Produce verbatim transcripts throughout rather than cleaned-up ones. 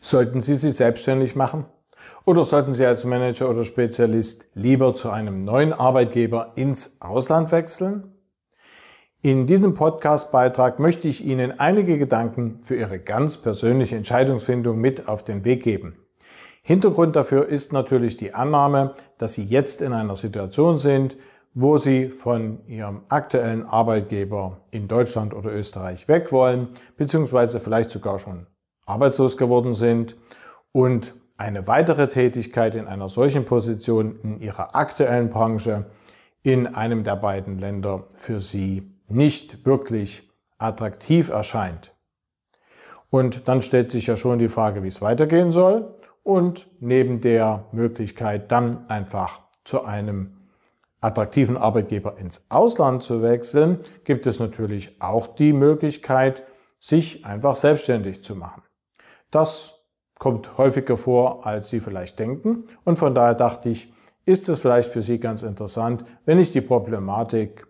Sollten Sie sich selbstständig machen? Oder sollten Sie als Manager oder Spezialist lieber zu einem neuen Arbeitgeber ins Ausland wechseln? In diesem Podcast-Beitrag möchte ich Ihnen einige Gedanken für Ihre ganz persönliche Entscheidungsfindung mit auf den Weg geben. Hintergrund dafür ist natürlich die Annahme, dass Sie jetzt in einer Situation sind, wo Sie von Ihrem aktuellen Arbeitgeber in Deutschland oder Österreich weg wollen, beziehungsweise vielleicht sogar schon arbeitslos geworden sind und eine weitere Tätigkeit in einer solchen Position in Ihrer aktuellen Branche in einem der beiden Länder für Sie nicht wirklich attraktiv erscheint. Und dann stellt sich ja schon die Frage, wie es weitergehen soll. Und neben der Möglichkeit, dann einfach zu einem attraktiven Arbeitgeber ins Ausland zu wechseln, gibt es natürlich auch die Möglichkeit, sich einfach selbstständig zu machen. Das kommt häufiger vor, als Sie vielleicht denken. Und von daher dachte ich, ist es vielleicht für Sie ganz interessant, wenn ich die Problematik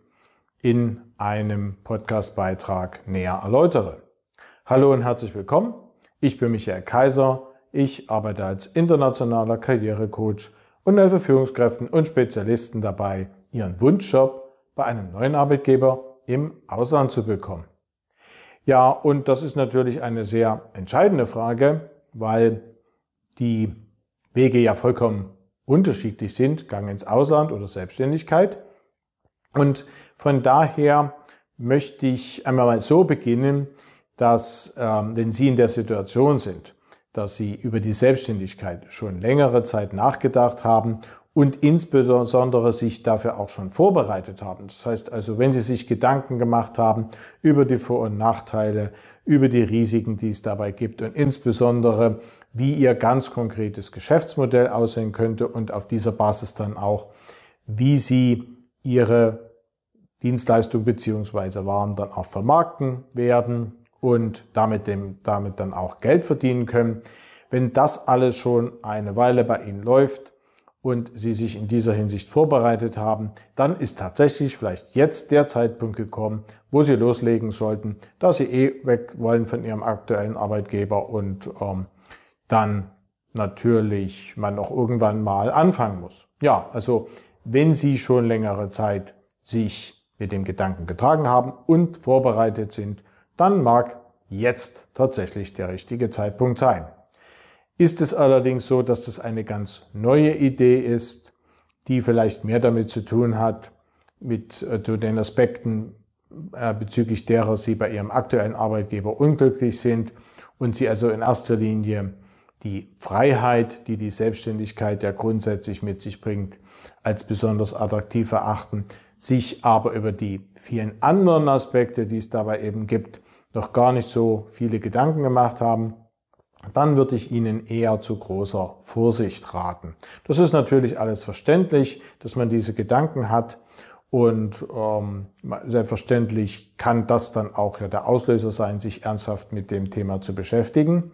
in einem Podcast-Beitrag näher erläutere. Hallo und herzlich willkommen. Ich bin Michael Kaiser. Ich arbeite als internationaler Karrierecoach und helfe Führungskräften und Spezialisten dabei, ihren Wunschjob bei einem neuen Arbeitgeber im Ausland zu bekommen. Ja, und das ist natürlich eine sehr entscheidende Frage, weil die Wege ja vollkommen unterschiedlich sind, Gang ins Ausland oder Selbstständigkeit. Und von daher möchte ich einmal mal so beginnen, dass, ähm, wenn Sie in der Situation sind, dass Sie über die Selbstständigkeit schon längere Zeit nachgedacht haben und insbesondere sich dafür auch schon vorbereitet haben. Das heißt also, wenn Sie sich Gedanken gemacht haben über die Vor- und Nachteile, über die Risiken, die es dabei gibt und insbesondere, wie Ihr ganz konkretes Geschäftsmodell aussehen könnte und auf dieser Basis dann auch, wie Sie Ihre Dienstleistung bzw. Waren dann auch vermarkten werden und damit, dem, damit dann auch Geld verdienen können. Wenn das alles schon eine Weile bei Ihnen läuft und Sie sich in dieser Hinsicht vorbereitet haben, dann ist tatsächlich vielleicht jetzt der Zeitpunkt gekommen, wo Sie loslegen sollten, da Sie eh weg wollen von Ihrem aktuellen Arbeitgeber und ähm, dann natürlich man auch irgendwann mal anfangen muss. Ja, also wenn Sie schon längere Zeit sich mit dem Gedanken getragen haben und vorbereitet sind, dann mag jetzt tatsächlich der richtige Zeitpunkt sein. Ist es allerdings so, dass das eine ganz neue Idee ist, die vielleicht mehr damit zu tun hat, mit äh, den Aspekten äh, bezüglich derer Sie bei Ihrem aktuellen Arbeitgeber unglücklich sind und Sie also in erster Linie die Freiheit, die die Selbstständigkeit ja grundsätzlich mit sich bringt, als besonders attraktiv erachten, sich aber über die vielen anderen Aspekte, die es dabei eben gibt, noch gar nicht so viele Gedanken gemacht haben, dann würde ich Ihnen eher zu großer Vorsicht raten. Das ist natürlich alles verständlich, dass man diese Gedanken hat und ähm, selbstverständlich kann das dann auch ja der Auslöser sein, sich ernsthaft mit dem Thema zu beschäftigen.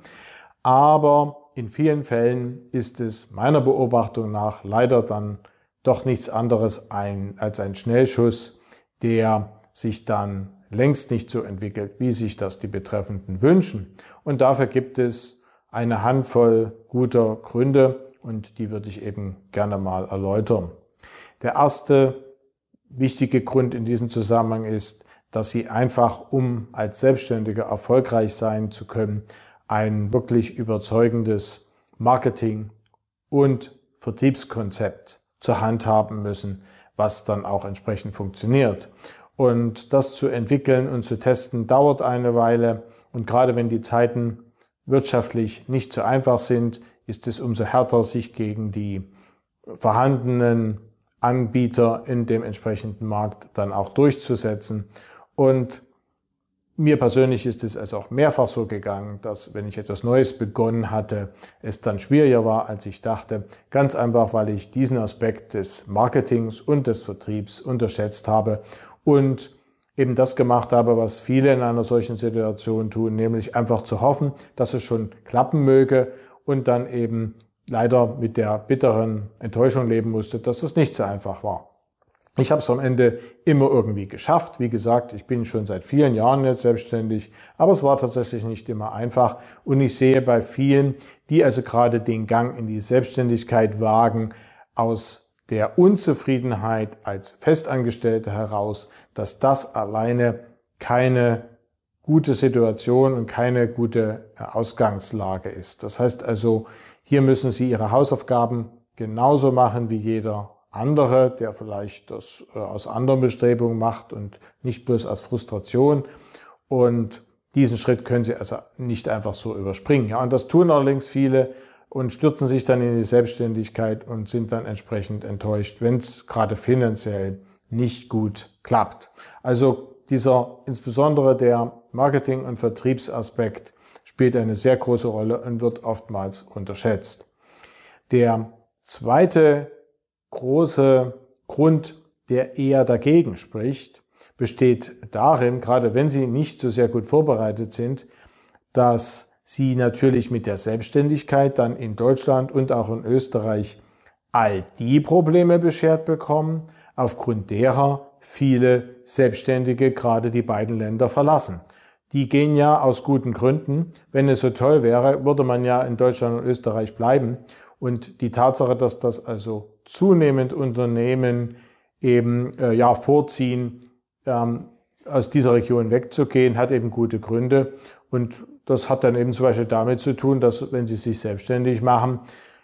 Aber in vielen Fällen ist es meiner Beobachtung nach leider dann doch nichts anderes ein, als ein Schnellschuss, der sich dann längst nicht so entwickelt, wie sich das die Betreffenden wünschen. Und dafür gibt es eine Handvoll guter Gründe und die würde ich eben gerne mal erläutern. Der erste wichtige Grund in diesem Zusammenhang ist, dass Sie einfach, um als Selbstständiger erfolgreich sein zu können, ein wirklich überzeugendes Marketing- und Vertriebskonzept zur Hand haben müssen, was dann auch entsprechend funktioniert. Und das zu entwickeln und zu testen dauert eine Weile. Und gerade wenn die Zeiten wirtschaftlich nicht so einfach sind, ist es umso härter, sich gegen die vorhandenen Anbieter in dem entsprechenden Markt dann auch durchzusetzen. Und mir persönlich ist es also auch mehrfach so gegangen, dass wenn ich etwas Neues begonnen hatte, es dann schwieriger war, als ich dachte. Ganz einfach, weil ich diesen Aspekt des Marketings und des Vertriebs unterschätzt habe und eben das gemacht habe, was viele in einer solchen Situation tun, nämlich einfach zu hoffen, dass es schon klappen möge und dann eben leider mit der bitteren Enttäuschung leben musste, dass es nicht so einfach war. Ich habe es am Ende immer irgendwie geschafft. Wie gesagt, ich bin schon seit vielen Jahren jetzt selbstständig, aber es war tatsächlich nicht immer einfach. Und ich sehe bei vielen, die also gerade den Gang in die Selbstständigkeit wagen, aus der Unzufriedenheit als Festangestellte heraus, dass das alleine keine gute Situation und keine gute Ausgangslage ist. Das heißt also, hier müssen Sie Ihre Hausaufgaben genauso machen wie jeder andere, der vielleicht das aus anderen Bestrebungen macht und nicht bloß aus Frustration. Und diesen Schritt können Sie also nicht einfach so überspringen. Ja, und das tun allerdings viele und stürzen sich dann in die Selbstständigkeit und sind dann entsprechend enttäuscht, wenn es gerade finanziell nicht gut klappt. Also dieser, insbesondere der Marketing- und Vertriebsaspekt spielt eine sehr große Rolle und wird oftmals unterschätzt. Der zweite große Grund, der eher dagegen spricht, besteht darin, gerade wenn Sie nicht so sehr gut vorbereitet sind, dass Sie natürlich mit der Selbstständigkeit dann in Deutschland und auch in Österreich all die Probleme beschert bekommen, aufgrund derer viele Selbstständige gerade die beiden Länder verlassen. Die gehen ja aus guten Gründen. Wenn es so toll wäre, würde man ja in Deutschland und Österreich bleiben. Und die Tatsache, dass das also zunehmend Unternehmen eben äh, ja vorziehen, ähm, aus dieser Region wegzugehen, hat eben gute Gründe. Und das hat dann eben zum Beispiel damit zu tun, dass wenn Sie sich selbstständig machen,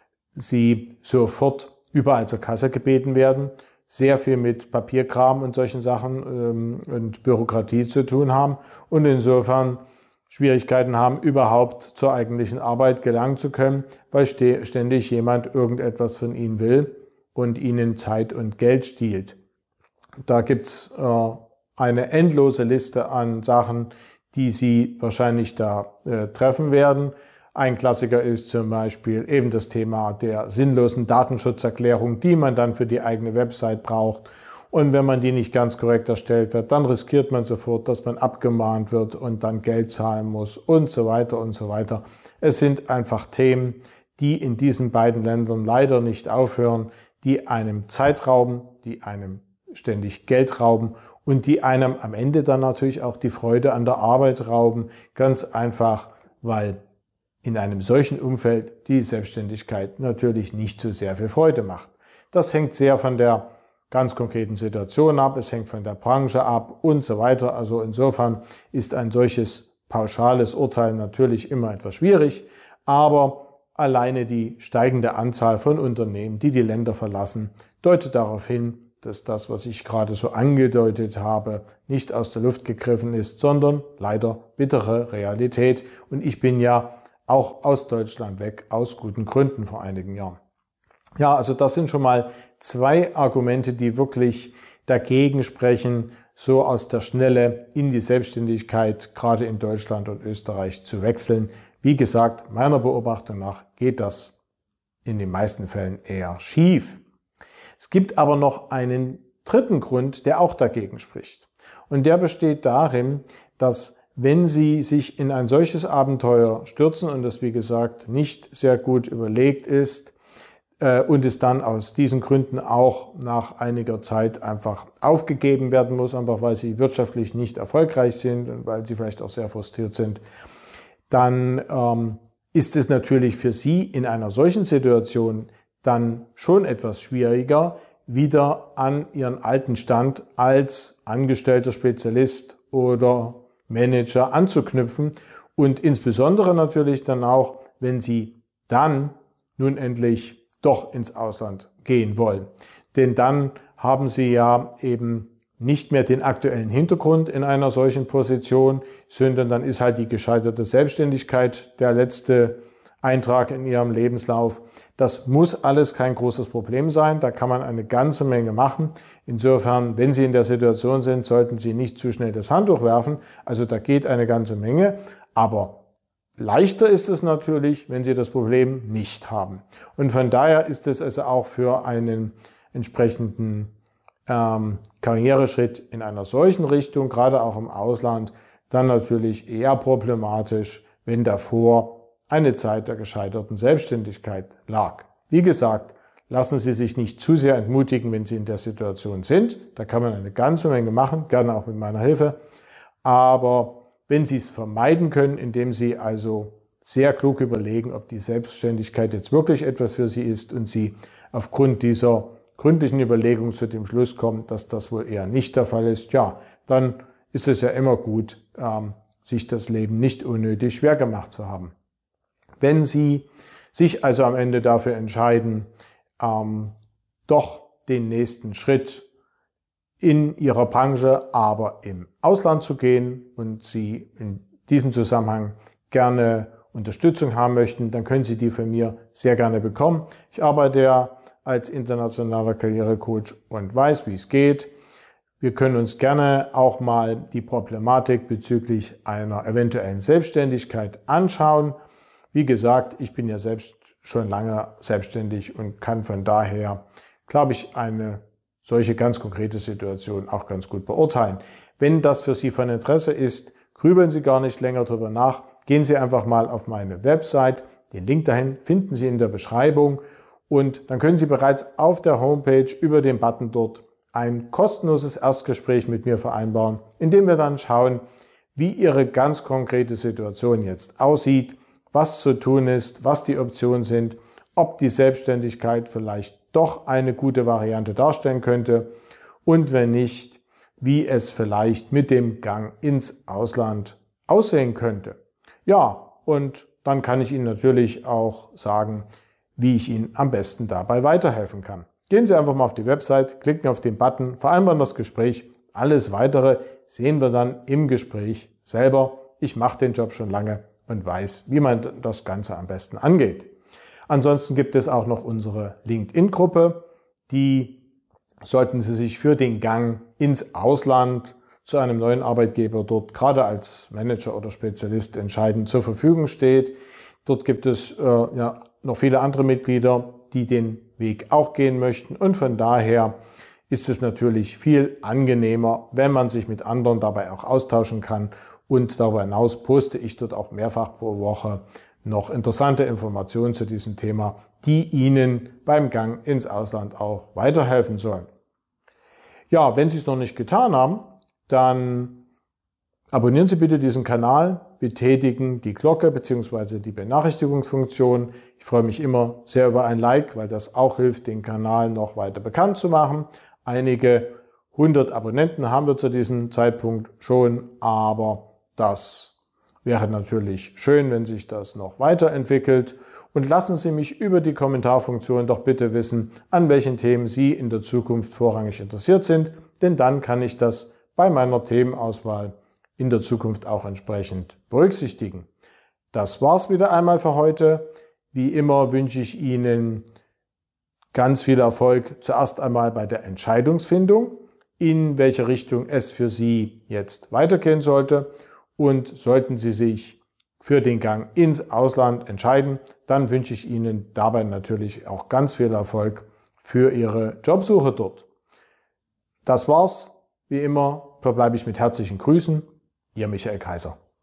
Sie sofort überall zur Kasse gebeten werden, sehr viel mit Papierkram und solchen Sachen ähm, und Bürokratie zu tun haben und insofern Schwierigkeiten haben, überhaupt zur eigentlichen Arbeit gelangen zu können, weil ständig jemand irgendetwas von ihnen will und ihnen Zeit und Geld stiehlt. Da gibt's äh, eine endlose Liste an Sachen, die Sie wahrscheinlich da äh, treffen werden. Ein Klassiker ist zum Beispiel eben das Thema der sinnlosen Datenschutzerklärung, die man dann für die eigene Website braucht. Und wenn man die nicht ganz korrekt erstellt hat, dann riskiert man sofort, dass man abgemahnt wird und dann Geld zahlen muss und so weiter und so weiter. Es sind einfach Themen, die in diesen beiden Ländern leider nicht aufhören, die einem Zeit rauben, die einem ständig Geld rauben und die einem am Ende dann natürlich auch die Freude an der Arbeit rauben. Ganz einfach, weil in einem solchen Umfeld die Selbstständigkeit natürlich nicht so sehr viel Freude macht. Das hängt sehr von der ganz konkreten Situation ab, es hängt von der Branche ab und so weiter. Also insofern ist ein solches pauschales Urteil natürlich immer etwas schwierig, aber alleine die steigende Anzahl von Unternehmen, die die Länder verlassen, deutet darauf hin, dass das, was ich gerade so angedeutet habe, nicht aus der Luft gegriffen ist, sondern leider bittere Realität. Und ich bin ja auch aus Deutschland weg, aus guten Gründen vor einigen Jahren. Ja, also das sind schon mal zwei Argumente, die wirklich dagegen sprechen, so aus der Schnelle in die Selbstständigkeit, gerade in Deutschland und Österreich, zu wechseln. Wie gesagt, meiner Beobachtung nach geht das in den meisten Fällen eher schief. Es gibt aber noch einen dritten Grund, der auch dagegen spricht. Und der besteht darin, dass wenn Sie sich in ein solches Abenteuer stürzen und das, wie gesagt, nicht sehr gut überlegt ist äh, und es dann aus diesen Gründen auch nach einiger Zeit einfach aufgegeben werden muss, einfach weil Sie wirtschaftlich nicht erfolgreich sind und weil Sie vielleicht auch sehr frustriert sind, dann ähm, ist es natürlich für Sie in einer solchen Situation dann schon etwas schwieriger, wieder an Ihren alten Stand als angestellter Spezialist oder Manager anzuknüpfen und insbesondere natürlich dann auch, wenn Sie dann nun endlich doch ins Ausland gehen wollen. Denn dann haben Sie ja eben nicht mehr den aktuellen Hintergrund in einer solchen Position, sondern dann ist halt die gescheiterte Selbstständigkeit der letzte Eintrag in Ihrem Lebenslauf. Das muss alles kein großes Problem sein. Da kann man eine ganze Menge machen. Insofern, wenn Sie in der Situation sind, sollten Sie nicht zu schnell das Handtuch werfen. Also da geht eine ganze Menge. Aber leichter ist es natürlich, wenn Sie das Problem nicht haben. Und von daher ist es also auch für einen entsprechenden ähm, Karriereschritt in einer solchen Richtung, gerade auch im Ausland, dann natürlich eher problematisch, wenn davor eine Zeit der gescheiterten Selbstständigkeit lag. Wie gesagt, Lassen Sie sich nicht zu sehr entmutigen, wenn Sie in der Situation sind. Da kann man eine ganze Menge machen, gerne auch mit meiner Hilfe. Aber wenn Sie es vermeiden können, indem Sie also sehr klug überlegen, ob die Selbstständigkeit jetzt wirklich etwas für Sie ist und Sie aufgrund dieser gründlichen Überlegung zu dem Schluss kommen, dass das wohl eher nicht der Fall ist, ja, dann ist es ja immer gut, ähm, sich das Leben nicht unnötig schwer gemacht zu haben. Wenn Sie sich also am Ende dafür entscheiden, ähm, doch den nächsten Schritt in Ihrer Branche, aber im Ausland zu gehen und Sie in diesem Zusammenhang gerne Unterstützung haben möchten, dann können Sie die von mir sehr gerne bekommen. Ich arbeite ja als internationaler Karrierecoach und weiß, wie es geht. Wir können uns gerne auch mal die Problematik bezüglich einer eventuellen Selbstständigkeit anschauen. Wie gesagt, ich bin ja selbst schon lange selbstständig und kann von daher, glaube ich, eine solche ganz konkrete Situation auch ganz gut beurteilen. Wenn das für Sie von Interesse ist, grübeln Sie gar nicht länger darüber nach. Gehen Sie einfach mal auf meine Website. Den Link dahin finden Sie in der Beschreibung. Und dann können Sie bereits auf der Homepage über den Button dort ein kostenloses Erstgespräch mit mir vereinbaren, in dem wir dann schauen, wie Ihre ganz konkrete Situation jetzt aussieht, was zu tun ist, was die Optionen sind, ob die Selbstständigkeit vielleicht doch eine gute Variante darstellen könnte und wenn nicht, wie es vielleicht mit dem Gang ins Ausland aussehen könnte. Ja, und dann kann ich Ihnen natürlich auch sagen, wie ich Ihnen am besten dabei weiterhelfen kann. Gehen Sie einfach mal auf die Website, klicken auf den Button, vereinbaren das Gespräch. Alles Weitere sehen wir dann im Gespräch selber. Ich mache den Job schon lange und weiß, wie man das Ganze am besten angeht. Ansonsten gibt es auch noch unsere LinkedIn-Gruppe. Die sollten Sie sich für den Gang ins Ausland zu einem neuen Arbeitgeber dort gerade als Manager oder Spezialist entscheiden zur Verfügung steht. Dort gibt es äh, ja, noch viele andere Mitglieder, die den Weg auch gehen möchten. Und von daher ist es natürlich viel angenehmer, wenn man sich mit anderen dabei auch austauschen kann. Und darüber hinaus poste ich dort auch mehrfach pro Woche noch interessante Informationen zu diesem Thema, die Ihnen beim Gang ins Ausland auch weiterhelfen sollen. Ja, wenn Sie es noch nicht getan haben, dann abonnieren Sie bitte diesen Kanal, betätigen die Glocke bzw. die Benachrichtigungsfunktion. Ich freue mich immer sehr über ein Like, weil das auch hilft, den Kanal noch weiter bekannt zu machen. Einige hundert Abonnenten haben wir zu diesem Zeitpunkt schon, aber das wäre natürlich schön, wenn sich das noch weiterentwickelt. Und lassen Sie mich über die Kommentarfunktion doch bitte wissen, an welchen Themen Sie in der Zukunft vorrangig interessiert sind, denn dann kann ich das bei meiner Themenauswahl in der Zukunft auch entsprechend berücksichtigen. Das war's wieder einmal für heute. Wie immer wünsche ich Ihnen ganz viel Erfolg zuerst einmal bei der Entscheidungsfindung, in welche Richtung es für Sie jetzt weitergehen sollte. Und sollten Sie sich für den Gang ins Ausland entscheiden, dann wünsche ich Ihnen dabei natürlich auch ganz viel Erfolg für Ihre Jobsuche dort. Das war's. Wie immer verbleibe ich mit herzlichen Grüßen. Ihr Michael Kaiser.